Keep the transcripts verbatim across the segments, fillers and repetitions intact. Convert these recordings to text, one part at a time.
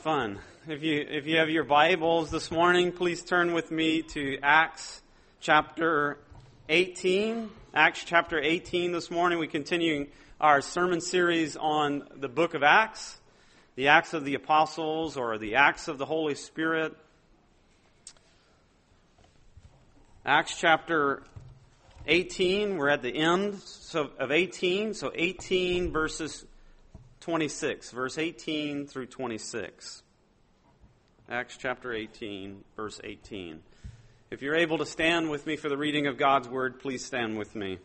fun. If you if you have your Bibles this morning, please turn with me to Acts chapter eighteen. Acts chapter eighteen this morning. We're continuing our sermon series on the book of Acts, the Acts of the Apostles, or the Acts of the Holy Spirit. Acts chapter eighteen, we're at the end so of eighteen, so eighteen verses twenty-six, verse eighteen through twenty-six. Acts chapter eighteen, verse eighteen. If you're able to stand with me for the reading of God's Word, please stand with me.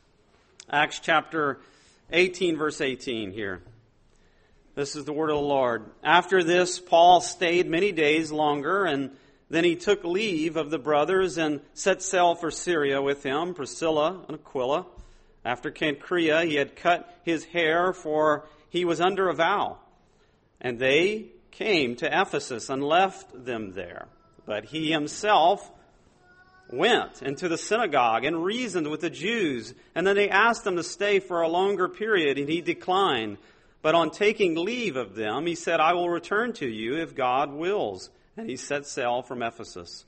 Acts chapter eighteen, verse eighteen here. This is the word of the Lord. After this, Paul stayed many days longer, and then he took leave of the brothers and set sail for Syria with him, Priscilla and Aquila. After Cenchrea, he had cut his hair, for he was under a vow. And they came to Ephesus and left them there. But he himself went into the synagogue and reasoned with the Jews. And then they asked him to stay for a longer period, and he declined. But on taking leave of them, he said, I will return to you if God wills. And he set sail from Ephesus.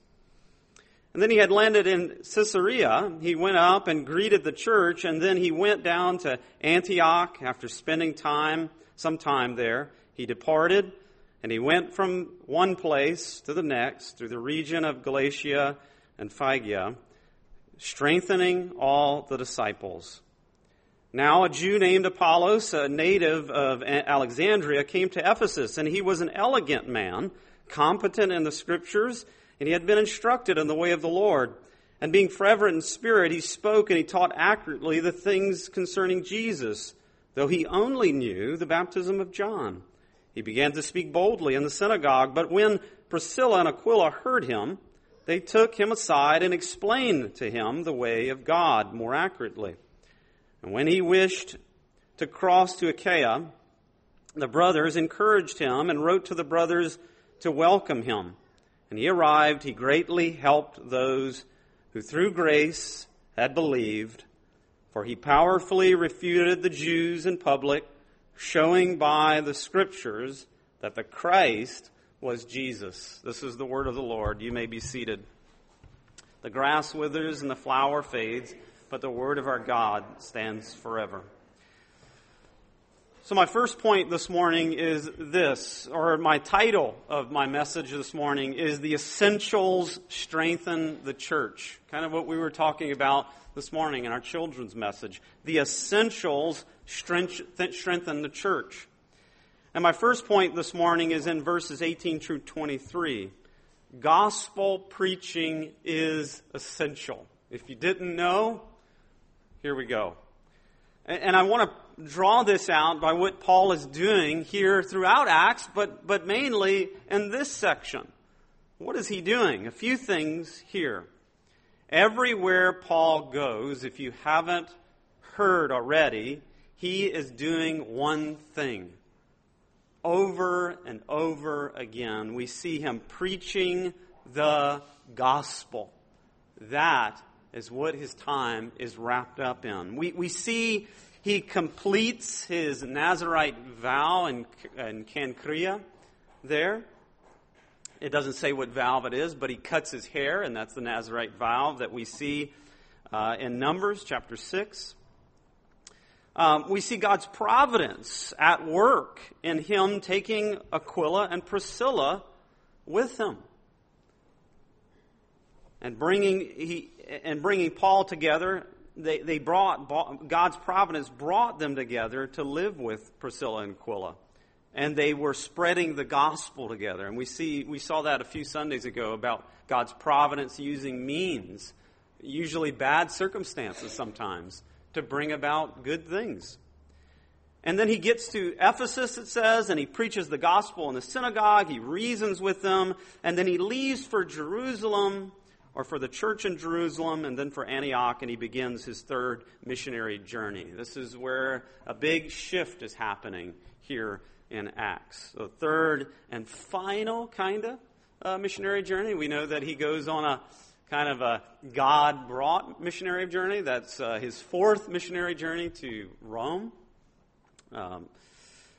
And then he had landed in Caesarea. He went up and greeted the church, and then he went down to Antioch. After spending time, some time there, he departed, and he went from one place to the next through the region of Galatia and Phrygia, strengthening all the disciples. Now a Jew named Apollos, a native of Alexandria, came to Ephesus, and he was an elegant man, competent in the Scriptures, and he had been instructed in the way of the Lord. And being fervent in spirit, he spoke and he taught accurately the things concerning Jesus, though he only knew the baptism of John. He began to speak boldly in the synagogue, but when Priscilla and Aquila heard him, they took him aside and explained to him the way of God more accurately. And when he wished to cross to Achaia, the brothers encouraged him and wrote to the brothers to welcome him. And he arrived, he greatly helped those who through grace had believed, for he powerfully refuted the Jews in public, showing by the Scriptures that the Christ was Jesus. This is the word of the Lord. You may be seated. The grass withers and the flower fades, but the word of our God stands forever. So my first point this morning is this, or my title of my message this morning is The Essentials Strengthen the Church. Kind of what we were talking about this morning in our children's message. The Essentials Strengthen the Church. And my first point this morning is in verses eighteen through twenty-three. Gospel preaching is essential. If you didn't know, here we go. And I want to draw this out by what Paul is doing here throughout Acts, but, but mainly in this section. What is he doing? A few things here. Everywhere Paul goes, if you haven't heard already, he is doing one thing. Over and over again, we see him preaching the gospel. That is what his time is wrapped up in. We we see he completes his Nazirite vow in, in Cenchrea there. It doesn't say what vow it is, but he cuts his hair, and that's the Nazirite vow that we see uh, in Numbers chapter six. Um, we see God's providence at work in him taking Aquila and Priscilla with him. And bringing he and bringing Paul together, they they brought God's providence brought them together to live with Priscilla and Aquila, and they were spreading the gospel together. And we see we saw that a few Sundays ago about God's providence using means, usually bad circumstances sometimes, to bring about good things. And then he gets to Ephesus, it says, and he preaches the gospel in the synagogue. He reasons with them, and then he leaves for Jerusalem, or for the church in Jerusalem, and then for Antioch, and he begins his third missionary journey. This is where a big shift is happening here in Acts. The third and final kind of uh, missionary journey. We know that he goes on a kind of a God-brought missionary journey. That's uh, his fourth missionary journey to Rome. Um,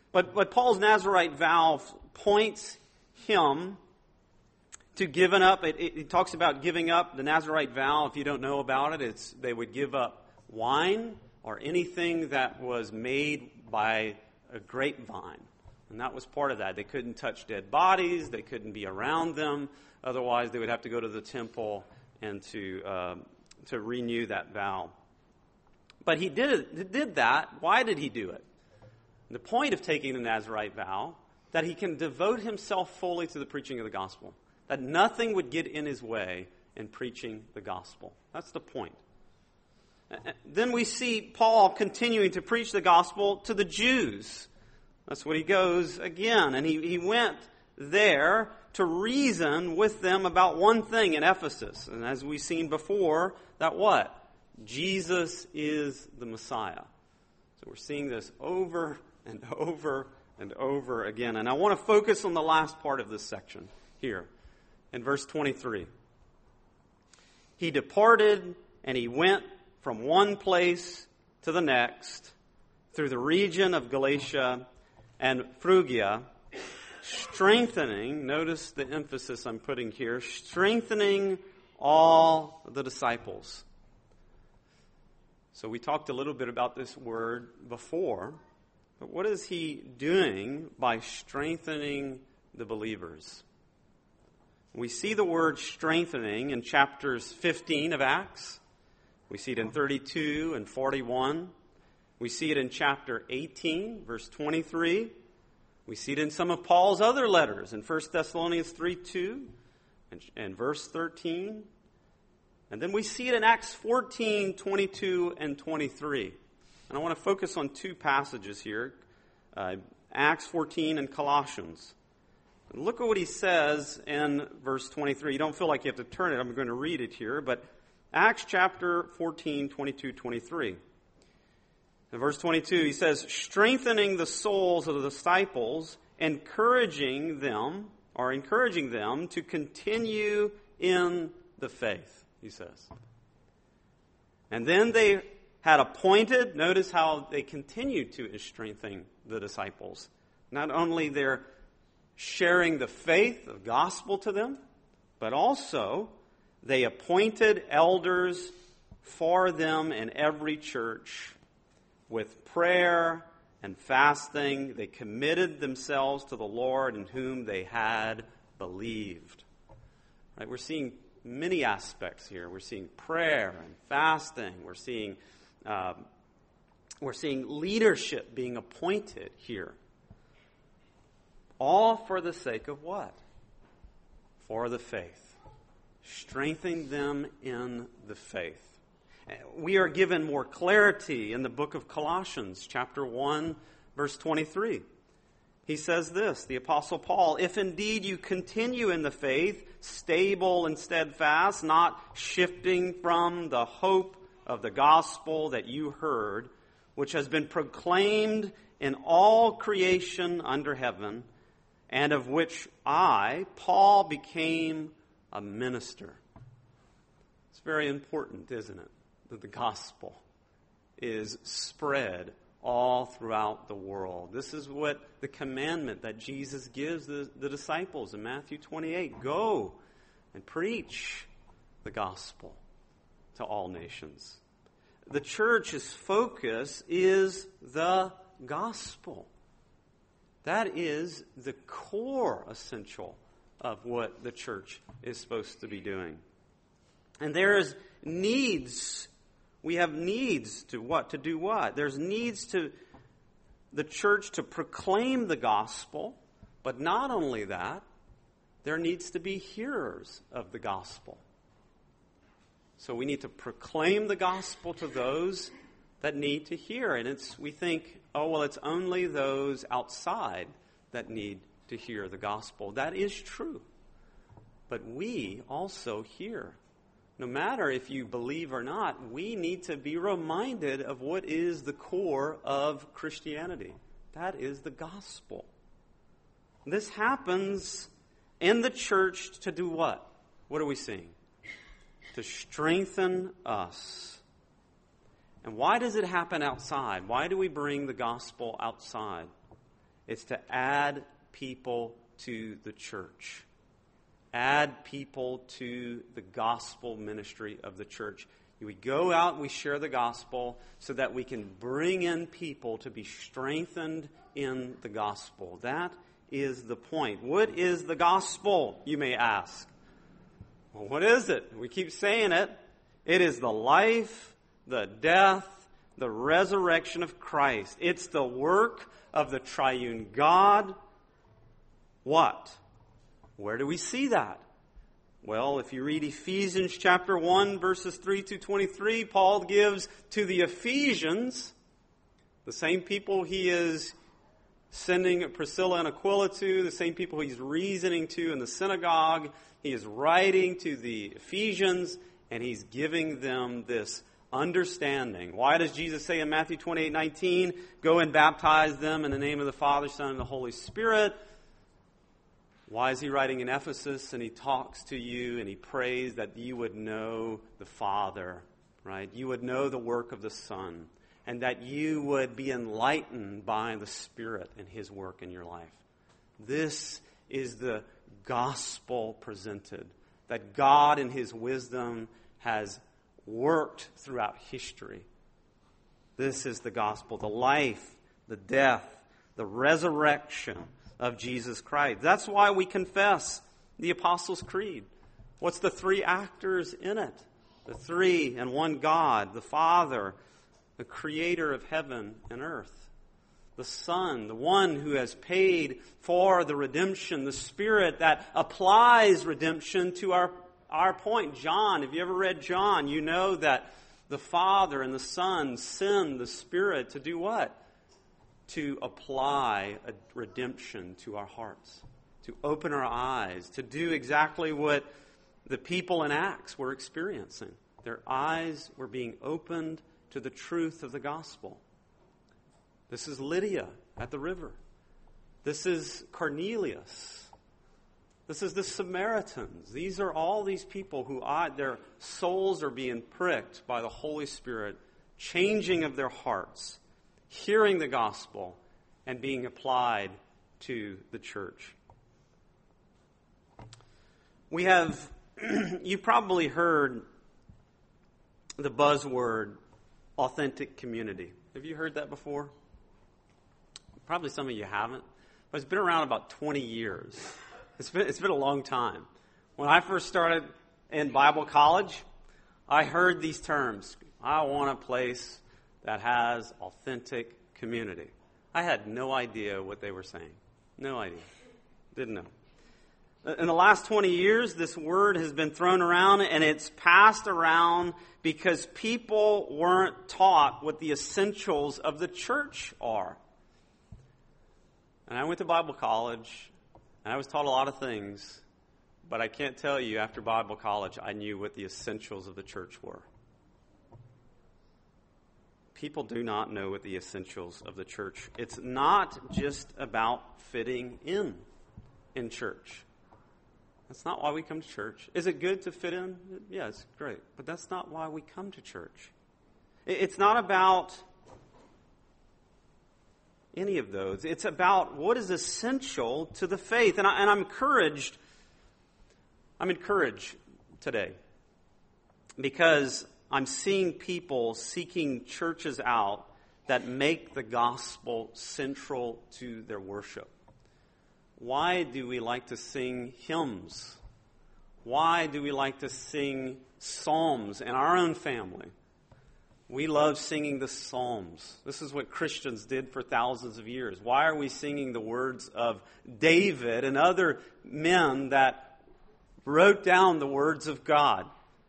But, but Paul's Nazirite vow points him to giving up. It, it, it talks about giving up the Nazirite vow. If you don't know about it, it's they would give up wine or anything that was made by a grapevine. And that was part of that. They couldn't touch dead bodies. They couldn't be around them. Otherwise, they would have to go to the temple and to uh, to renew that vow. But he did, did that. Why did he do it? The point of taking the Nazirite vow, that he can devote himself fully to the preaching of the gospel. That nothing would get in his way in preaching the gospel. That's the point. Then we see Paul continuing to preach the gospel to the Jews. That's what he goes again. And he, he went there to reason with them about one thing in Ephesus. And as we've seen before, that what? Jesus is the Messiah. So we're seeing this over and over and over again. And I want to focus on the last part of this section here in verse twenty-three. He departed and he went from one place to the next through the region of Galatia and Phrygia, strengthening, notice the emphasis I'm putting here, strengthening all the disciples. So we talked a little bit about this word before, but what is he doing by strengthening the believers? We see the word strengthening in chapters fifteen of Acts. We see it in thirty-two and forty-one. We see it in chapter eighteen, verse twenty-three. We see it in some of Paul's other letters in First Thessalonians three two and, and verse thirteen. And then we see it in Acts fourteen, twenty-two and twenty-three. And I want to focus on two passages here, uh, Acts fourteen and Colossians. And look at what he says in verse twenty-three. You don't feel like you have to turn it. I'm going to read it here. But Acts chapter fourteen, twenty-two, twenty-three. In verse twenty-two, he says, strengthening the souls of the disciples, encouraging them, or encouraging them to continue in the faith, he says. And then they had appointed, notice how they continued to strengthen the disciples. Not only they're sharing the faith, the gospel to them, but also they appointed elders for them in every church. With prayer and fasting, they committed themselves to the Lord in whom they had believed. Right? We're seeing many aspects here. We're seeing prayer and fasting. We're seeing uh, we're seeing leadership being appointed here. All for the sake of what? For the faith. Strengthening them in the faith. We are given more clarity in the book of Colossians, chapter one, verse twenty-three. He says this, the Apostle Paul, if indeed you continue in the faith, stable and steadfast, not shifting from the hope of the gospel that you heard, which has been proclaimed in all creation under heaven, and of which I, Paul, became a minister. It's very important, isn't it? That the gospel is spread all throughout the world. This is what the commandment that Jesus gives the, the disciples in Matthew twenty-eight. Go and preach the gospel to all nations. The church's focus is the gospel. That is the core essential of what the church is supposed to be doing. And there is needs. We have needs to what? To do what? There's needs to the church to proclaim the gospel, but not only that, there needs to be hearers of the gospel. So we need to proclaim the gospel to those that need to hear. And it's we think, oh, well, it's only those outside that need to hear the gospel. That is true. But we also hear. No matter if you believe or not, we need to be reminded of what is the core of Christianity. That is the gospel. This happens in the church to do what? What are we seeing? To strengthen us. And why does it happen outside? Why do we bring the gospel outside? It's to add people to the church. Add people to the gospel ministry of the church. We go out and we share the gospel so that we can bring in people to be strengthened in the gospel. That is the point. What is the gospel, you may ask? Well, what is it? We keep saying it. It is the life, the death, the resurrection of Christ. It's the work of the triune God. What? Where do we see that? Well, if you read Ephesians chapter one, verses three to twenty-three, Paul gives to the Ephesians, the same people he is sending Priscilla and Aquila to, the same people he's reasoning to in the synagogue, he is writing to the Ephesians, and he's giving them this understanding. Why does Jesus say in Matthew twenty-eight nineteen, go and baptize them in the name of the Father, Son, and the Holy Spirit? Why is he writing in Ephesus, and he talks to you and he prays that you would know the Father, right? You would know the work of the Son, and that you would be enlightened by the Spirit and his work in your life. This is the gospel presented, that God in his wisdom has worked throughout history. This is the gospel, the life, the death, the resurrection of Jesus Christ. That's why we confess the Apostles' Creed. What's the three actors in it? The three and one God, the Father, the creator of heaven and earth. The Son, the one who has paid for the redemption. The Spirit that applies redemption to our, our point. John, have you ever read John? You know that the Father and the Son send the Spirit to do what? To apply a redemption to our hearts, to open our eyes, to do exactly what the people in Acts were experiencing. Their eyes were being opened to the truth of the gospel. This is Lydia at the river. This is Cornelius. This is the Samaritans. These are all these people who I, their souls are being pricked by the Holy Spirit, changing of their hearts, hearing the gospel, and being applied to the church. We have, you've probably heard the buzzword authentic community. Have you heard that before? Probably some of you haven't, but it's been around about twenty years. It's been, it's been a long time. When I first started in Bible college, I heard these terms. I want a place that has authentic community. I had no idea what they were saying. No idea. Didn't know. In the last twenty years, this word has been thrown around, and it's passed around because people weren't taught what the essentials of the church are. And I went to Bible college, and I was taught a lot of things, but I can't tell you after Bible college I knew what the essentials of the church were. People do not know what the essentials of the church. It's not just about fitting in in church. That's not why we come to church. Is it good to fit in? Yeah, it's great. But that's not why we come to church. It's not about any of those. It's about what is essential to the faith. And, I, and I'm encouraged, I'm encouraged today because I'm seeing people seeking churches out that make the gospel central to their worship. Why do we like to sing hymns? Why do we like to sing psalms in our own family? We love singing the psalms. This is what Christians did for thousands of years. Why are we singing the words of David and other men that wrote down the words of God?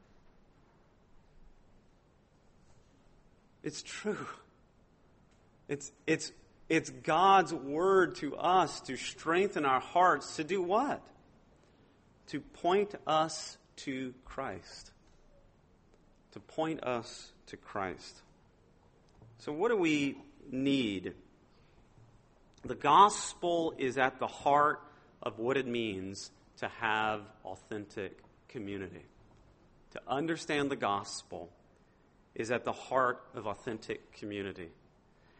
It's true. It's, it's, it's God's word to us to strengthen our hearts to do what? To point us to Christ. To point us to Christ. So what do we need? The gospel is at the heart of what it means to have authentic community. To understand the gospel is at the heart of authentic community.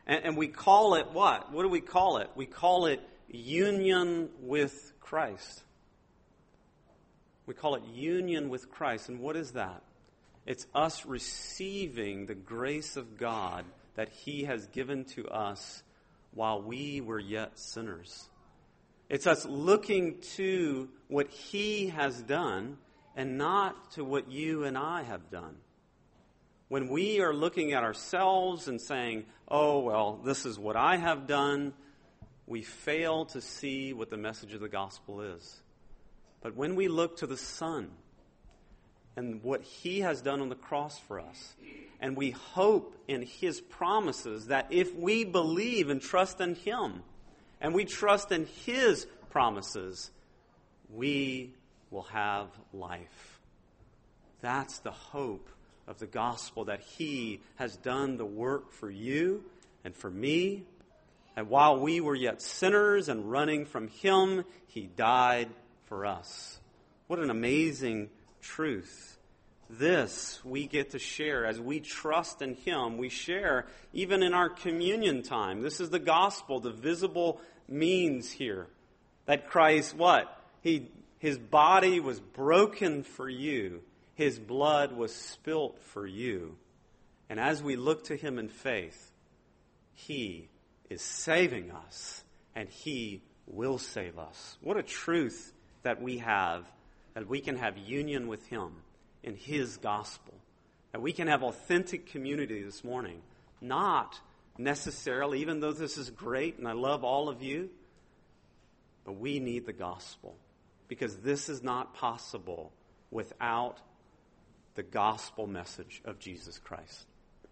And, and we call it what? What do we call it? We call it union with Christ. We call it union with Christ. And what is that? It's us receiving the grace of God that He has given to us while we were yet sinners. It's us looking to what He has done and not to what you and I have done. When we are looking at ourselves and saying, oh, well, this is what I have done, we fail to see what the message of the gospel is. But when we look to the Son and what He has done on the cross for us, and we hope in His promises that if we believe and trust in Him, and we trust in His promises, we will have life. That's the hope of the gospel, that He has done the work for you and for me. And while we were yet sinners and running from Him, He died for us. What an amazing truth. This we get to share as we trust in Him. We share even in our communion time. This is the gospel, the visible means here. That Christ, what? He, His body was broken for you. His blood was spilt for you. And as we look to Him in faith, He is saving us, and He will save us. What a truth that we have, that we can have union with Him in His gospel. That we can have authentic community this morning. Not necessarily, even though this is great and I love all of you, but we need the gospel. Because this is not possible without the gospel message of Jesus Christ.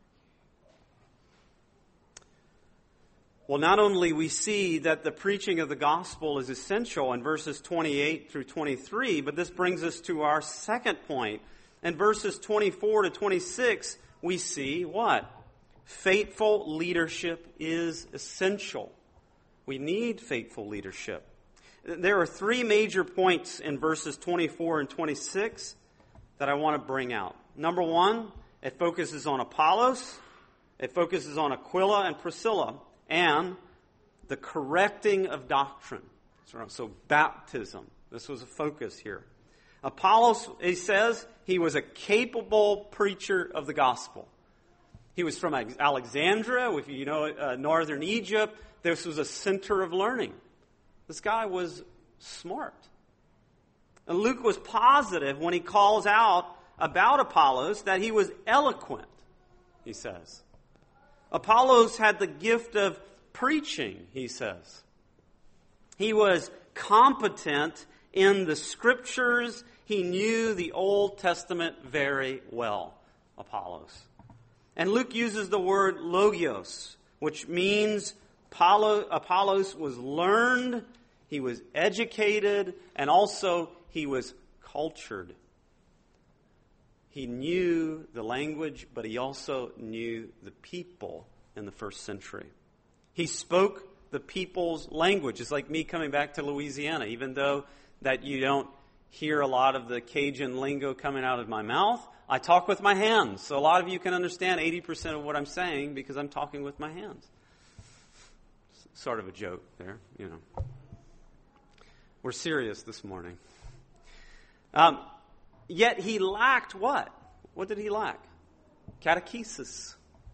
Well, not only we see that the preaching of the gospel is essential in verses twenty-eight through twenty-three, but this brings us to our second point. In verses twenty-four to twenty-six, we see what? Faithful leadership is essential. We need faithful leadership. There are three major points in verses twenty-four and twenty-six that I want to bring out. Number one, it focuses on Apollos, it focuses on Aquila and Priscilla, and the correcting of doctrine. So baptism, this was a focus here. Apollos, he says, he was a capable preacher of the gospel. He was from Alexandria, if you know uh, northern Egypt. This was a center of learning. This guy was smart. And Luke was positive when he calls out about Apollos that he was eloquent, he says. Apollos had the gift of preaching, he says. He was competent in the Scriptures. He knew the Old Testament very well, Apollos. And Luke uses the word logios, which means Apollos was learned, he was educated, and also he was cultured. He knew the language, but he also knew the people in the first century. He spoke the people's language. It's like me coming back to Louisiana, even though that you don't hear a lot of the Cajun lingo coming out of my mouth. I talk with my hands. So a lot of you can understand eighty percent of what I'm saying because I'm talking with my hands. Sort of a joke there, you know. We're serious this morning. Um, yet he lacked what? What did he lack? Catechesis.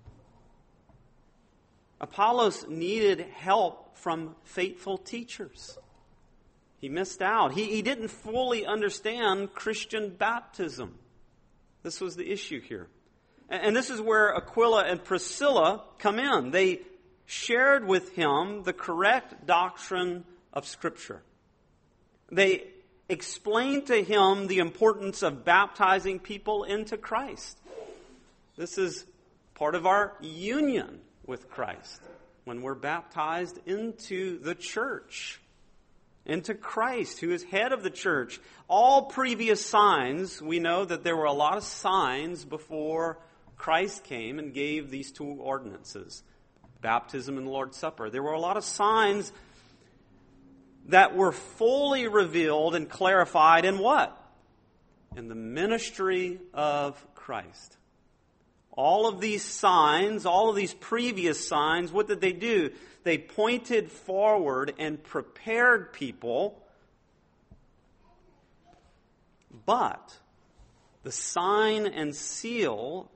Apollos needed help from faithful teachers. He missed out. He, he didn't fully understand Christian baptism. This was the issue here. And, and this is where Aquila and Priscilla come in. They shared with him the correct doctrine of Scripture. They explained to him the importance of baptizing people into Christ. This is part of our union with Christ when we're baptized into the church, into Christ, who is head of the church. All previous signs, we know that there were a lot of signs before Christ came and gave these two ordinances, baptism and the Lord's Supper. There were a lot of signs that were fully revealed and clarified in what? In the ministry of Christ. All of these signs, all of these previous signs, what did they do? They pointed forward and prepared people. But the sign and seal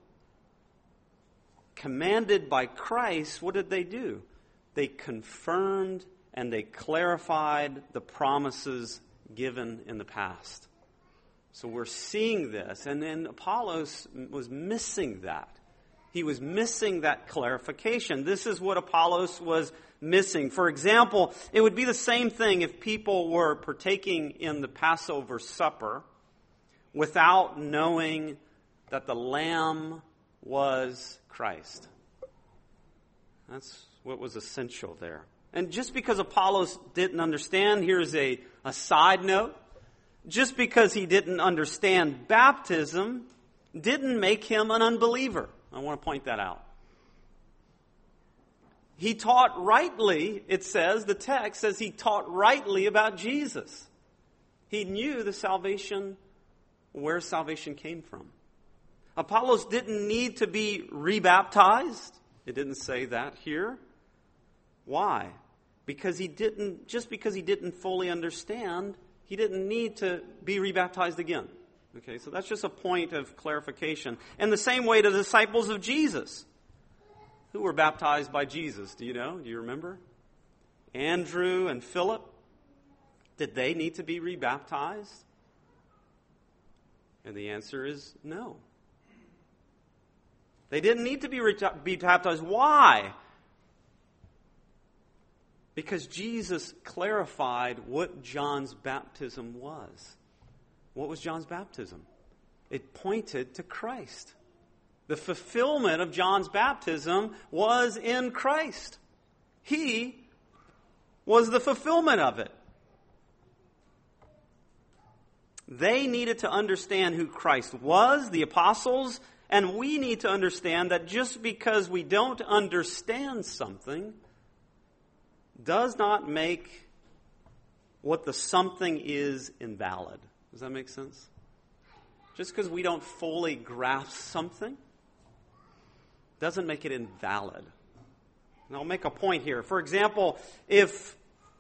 commanded by Christ, what did they do? They confirmed and they clarified the promises given in the past. So we're seeing this, and then Apollos was missing that. He was missing that clarification. This is what Apollos was missing. For example, it would be the same thing if people were partaking in the Passover supper without knowing that the Lamb was Christ. That's what was essential there. And just because Apollos didn't understand, here's a, a side note. Just because he didn't understand baptism didn't make him an unbeliever. I want to point that out. He taught rightly, it says, the text says he taught rightly about Jesus. He knew the salvation, where salvation came from. Apollos didn't need to be rebaptized. It didn't say that here. Why? Because he didn't, just because he didn't fully understand, he didn't need to be rebaptized again. Okay, so that's just a point of clarification. And the same way to the disciples of Jesus, who were baptized by Jesus. Do you know? Do you remember? Andrew and Philip, did they need to be rebaptized? And the answer is no. They didn't need to be rebaptized. Why? Because Jesus clarified what John's baptism was. What was John's baptism? It pointed to Christ. The fulfillment of John's baptism was in Christ. He was the fulfillment of it. They needed to understand who Christ was, the apostles, and we need to understand that just because we don't understand something does not make what the something is invalid. Does that make sense? Just because we don't fully grasp something doesn't make it invalid. And I'll make a point here. For example, if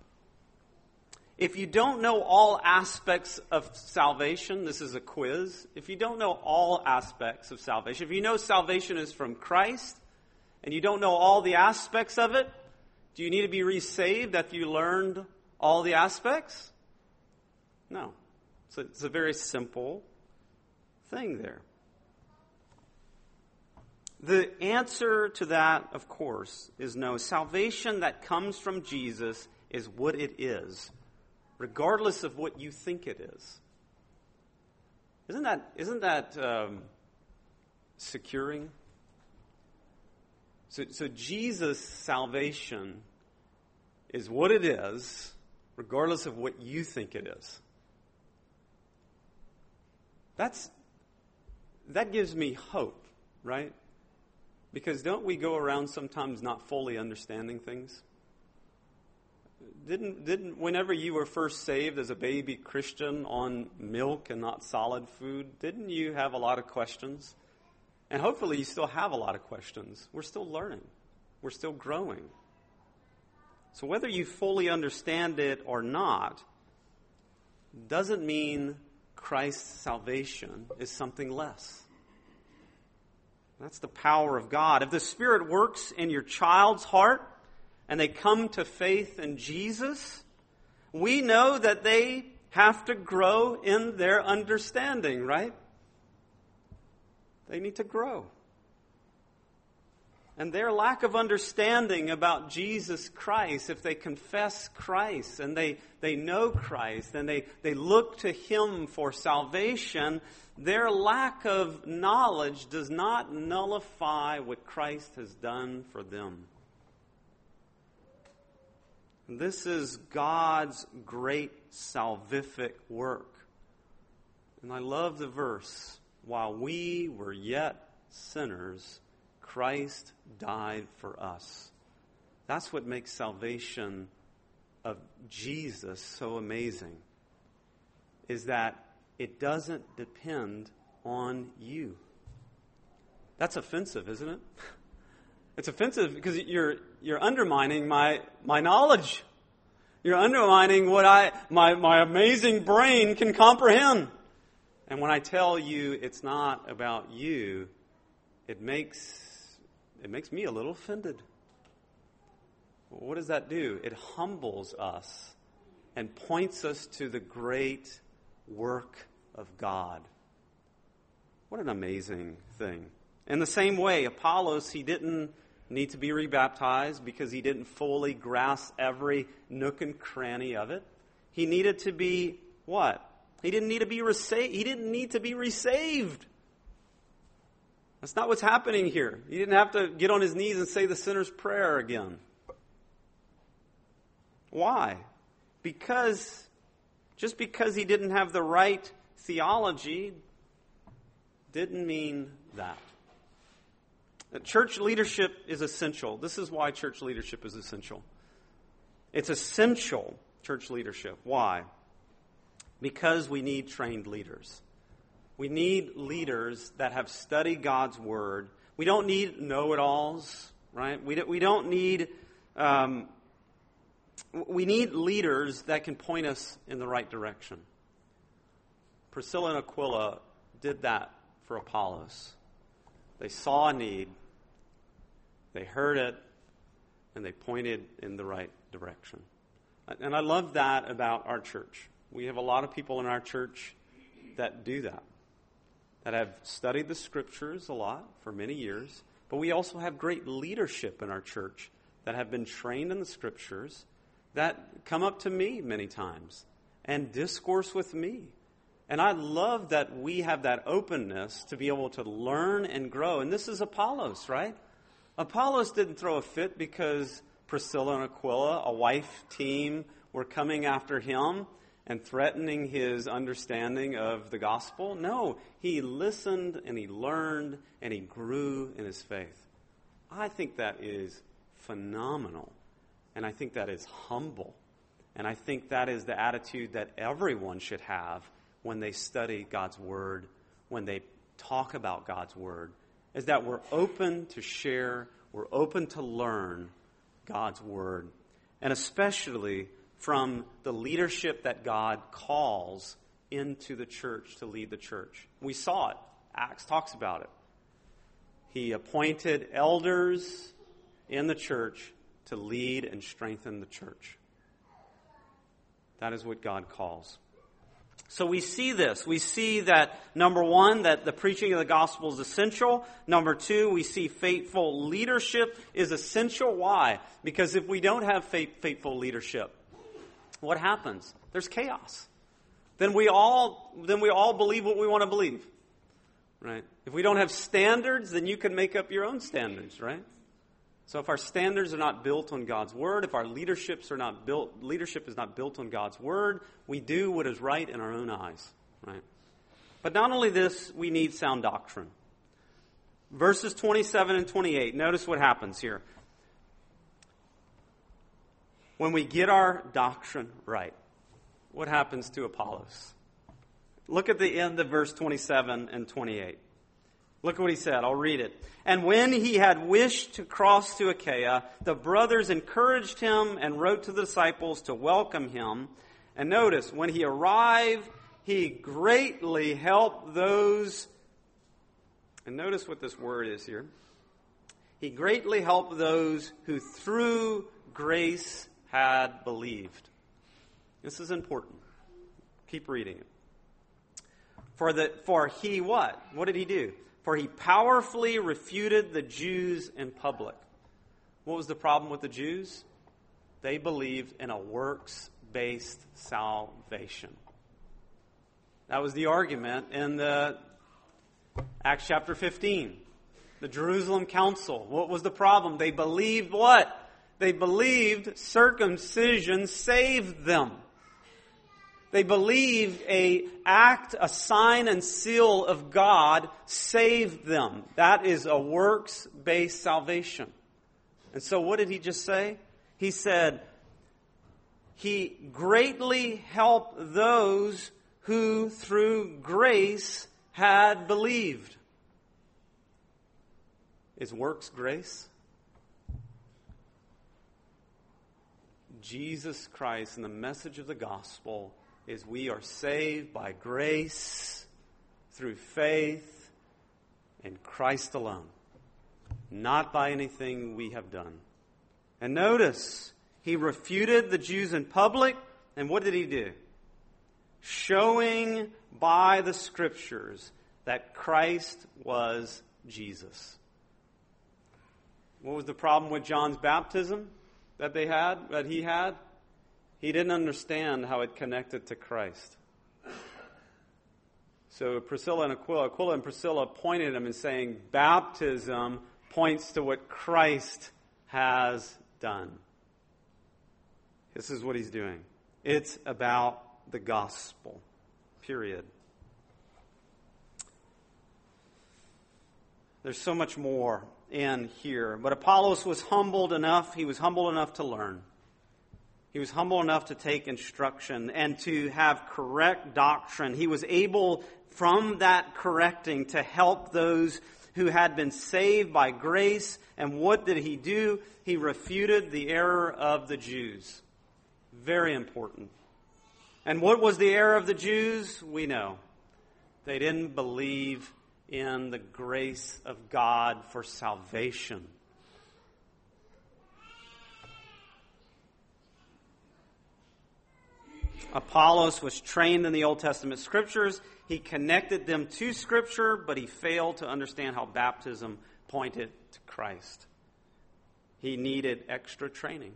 if you don't know all aspects of salvation, this is a quiz. If you don't know all aspects of salvation, if you know salvation is from Christ and you don't know all the aspects of it, do you need to be resaved after you learned all the aspects? No. So it's a very simple thing there. The answer to that, of course, is no. Salvation that comes from Jesus is what it is, regardless of what you think it is. Isn't that, isn't that um, securing? So, so Jesus' salvation is what it is, regardless of what you think it is. That's, that gives me hope, right? Because don't we go around sometimes not fully understanding things? Didn't, didn't, whenever you were first saved as a baby Christian on milk and not solid food, didn't you have a lot of questions? And hopefully you still have a lot of questions. We're still learning. We're still growing. So whether you fully understand it or not doesn't mean Christ's salvation is something less. That's the power of God. If the Spirit works in your child's heart and they come to faith in Jesus, we know that they have to grow in their understanding, right? They need to grow. And their lack of understanding about Jesus Christ, if they confess Christ and they, they know Christ and they, they look to Him for salvation, their lack of knowledge does not nullify what Christ has done for them. This is God's great salvific work. And I love the verse, while we were yet sinners, Christ died for us. That's what makes salvation of Jesus so amazing, is that it doesn't depend on you. That's offensive, isn't it? It's offensive because you're you're undermining my my knowledge. You're undermining what I my my amazing brain can comprehend. And when I tell you it's not about you, it makes it makes me a little offended. What does that do? It humbles us and points us to the great work of God. What an amazing thing. In the same way, Apollos, he didn't need to be rebaptized because he didn't fully grasp every nook and cranny of it. He needed to be what? He didn't need to be resa- he didn't need to be resaved. That's not what's happening here. He didn't have to get on his knees and say the sinner's prayer again. Why? Because just because he didn't have the right theology didn't mean that. Church leadership is essential. This is why church leadership is essential. It's essential, church leadership. Why? Because we need trained leaders. We need leaders that have studied God's Word. We don't need know-it-alls, right? We don't, we don't need... Um, we need leaders that can point us in the right direction. Priscilla and Aquila did that for Apollos. They saw a need, they heard it, and they pointed in the right direction. And I love that about our church. We have a lot of people in our church that do that, that have studied the Scriptures a lot for many years, but we also have great leadership in our church that have been trained in the Scriptures that come up to me many times and discourse with me. And I love that we have that openness to be able to learn and grow. And this is Apollos, right? Apollos didn't throw a fit because Priscilla and Aquila, a wife team, were coming after him and threatening his understanding of the gospel. No, he listened and he learned and he grew in his faith. I think that is phenomenal. And I think that is humble. And I think that is the attitude that everyone should have when they study God's Word, when they talk about God's Word, is that we're open to share, we're open to learn God's Word, and especially from the leadership that God calls into the church to lead the church. We saw it. Acts talks about it. He appointed elders in the church to lead and strengthen the church. That is what God calls. So we see this. We see that, number one, that the preaching of the gospel is essential. Number two, we see faithful leadership is essential. Why? Because if we don't have faith, faithful leadership, what happens? There's chaos. Then we all then we all believe what we want to believe. Right? If we don't have standards, then you can make up your own standards, right? So if our standards are not built on God's Word, if our leaderships are not built, leadership is not built on God's Word, we do what is right in our own eyes, right? But not only this, we need sound doctrine. Verses twenty-seven and twenty-eight, notice what happens here. When we get our doctrine right, what happens to Apollos? Look at the end of verse twenty-seven and twenty-eight. Look at what he said. I'll read it. And when he had wished to cross to Achaia, the brothers encouraged him and wrote to the disciples to welcome him. And notice, when he arrived, he greatly helped those. And notice what this word is here. He greatly helped those who through grace had believed. This is important. Keep reading it. For the for he what? What did he do? For he powerfully refuted the Jews in public. What was the problem with the Jews? They believed in a works-based salvation. That was the argument in the Acts chapter fifteen. The Jerusalem Council. What was the problem? They believed what? They believed circumcision saved them. They believed a act, a sign and seal of God saved them. That is a works-based salvation. And so what did he just say? He said, he greatly helped those who through grace had believed. Is works grace? Jesus Christ and the message of the gospel is we are saved by grace through faith in Christ alone, not by anything we have done. And notice, he refuted the Jews in public, and what did he do? Showing by the Scriptures that Christ was Jesus. What was the problem with John's baptism that they had, that he had? He didn't understand how it connected to Christ. So Priscilla and Aquila, Aquila and Priscilla pointed him and saying, baptism points to what Christ has done. This is what he's doing. It's about the gospel. Period. There's so much more in here. But Apollos was humbled enough, he was humble enough to learn. He was humble enough to take instruction and to have correct doctrine. He was able, from that correcting, to help those who had been saved by grace. And what did he do? He refuted the error of the Jews. Very important. And what was the error of the Jews? We know. They didn't believe in the grace of God for salvation. Apollos was trained in the Old Testament Scriptures. He connected them to Scripture, but he failed to understand how baptism pointed to Christ. He needed extra training.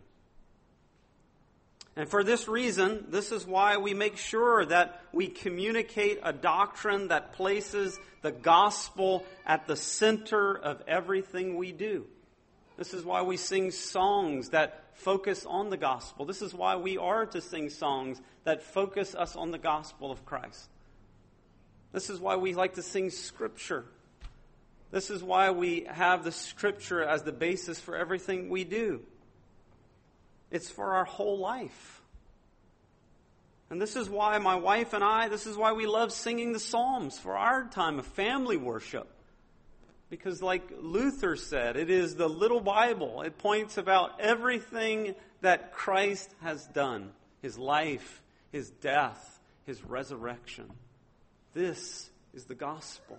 And for this reason, this is why we make sure that we communicate a doctrine that places the gospel at the center of everything we do. This is why we sing songs that focus on the gospel. This is why we are to sing songs that focus us on the gospel of Christ. This is why we like to sing Scripture. This is why we have the Scripture as the basis for everything we do. It's for our whole life. And this is why my wife and I, this is why we love singing the Psalms for our time of family worship. Because like Luther said, it is the little Bible. It points about everything that Christ has done. His life, His death, His resurrection. This is the gospel.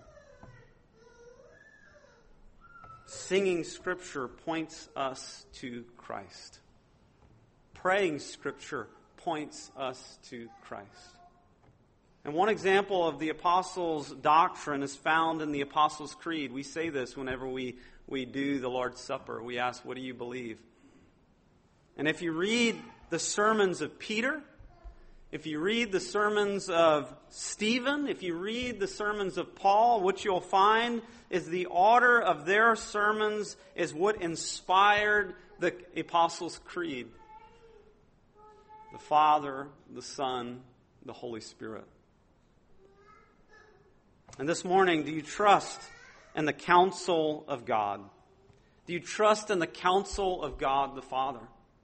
Singing Scripture points us to Christ. Praying Scripture points us to Christ. And one example of the Apostles' doctrine is found in the Apostles' Creed. We say this whenever we, we do the Lord's Supper. We ask, what do you believe? And if you read the sermons of Peter, if you read the sermons of Stephen, if you read the sermons of Paul, what you'll find is the order of their sermons is what inspired the Apostles' Creed. The Father, the Son, the Holy Spirit. And this morning, do you trust in the counsel of God? Do you trust in the counsel of God the Father?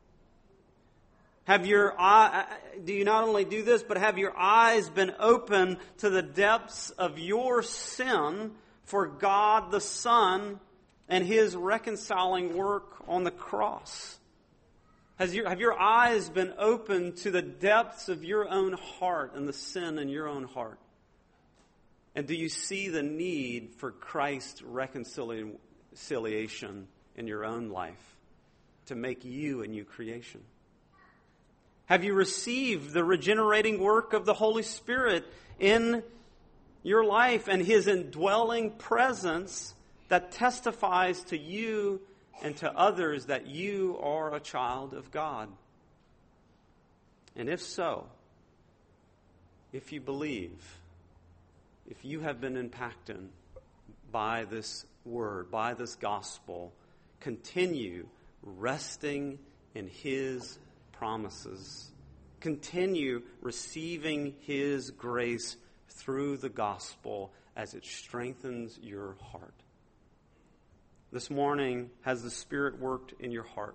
Have your eye, do you not only do this, but have your eyes been open to the depths of your sin for God the Son and His reconciling work on the cross? Has your, have your eyes been open to the depths of your own heart and the sin in your own heart? And do you see the need for Christ's reconciliation in your own life to make you a new creation? Have you received the regenerating work of the Holy Spirit in your life and His indwelling presence that testifies to you and to others that you are a child of God? And if so, if you believe, if you have been impacted by this word, by this gospel, continue resting in His promises. Continue receiving His grace through the gospel as it strengthens your heart. This morning, has the Spirit worked in your heart,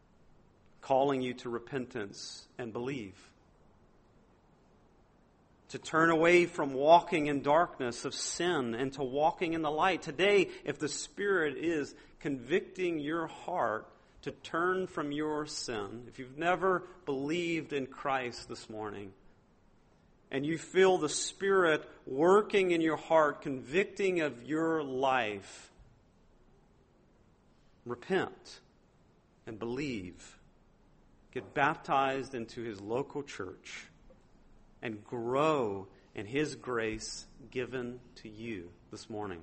calling you to repentance and believe, to turn away from walking in darkness of sin and to walking in the light. Today, if the Spirit is convicting your heart to turn from your sin, if you've never believed in Christ this morning, and you feel the Spirit working in your heart, convicting of your life, repent and believe. Get baptized into His local church and grow in His grace given to you this morning.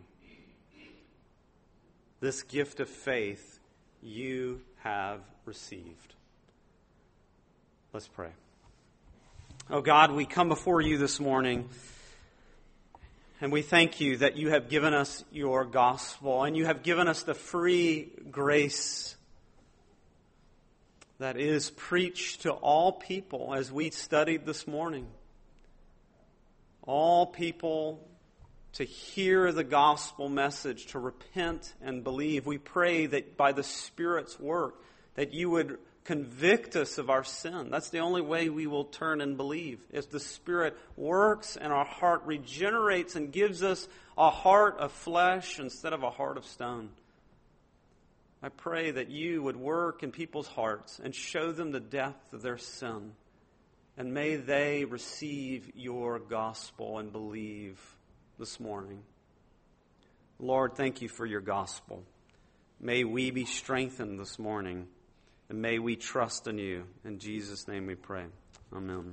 This gift of faith you have received. Let's pray. Oh God, we come before you this morning, and we thank you that you have given us your gospel, and you have given us the free grace that is preached to all people, as we studied this morning. All people to hear the gospel message, to repent and believe. We pray that by the Spirit's work, that you would convict us of our sin. That's the only way we will turn and believe. If the Spirit works and our heart regenerates and gives us a heart of flesh instead of a heart of stone. I pray that you would work in people's hearts and show them the depth of their sin. And may they receive your gospel and believe this morning. Lord, thank you for your gospel. May we be strengthened this morning. And may we trust in you. In Jesus' name we pray. Amen.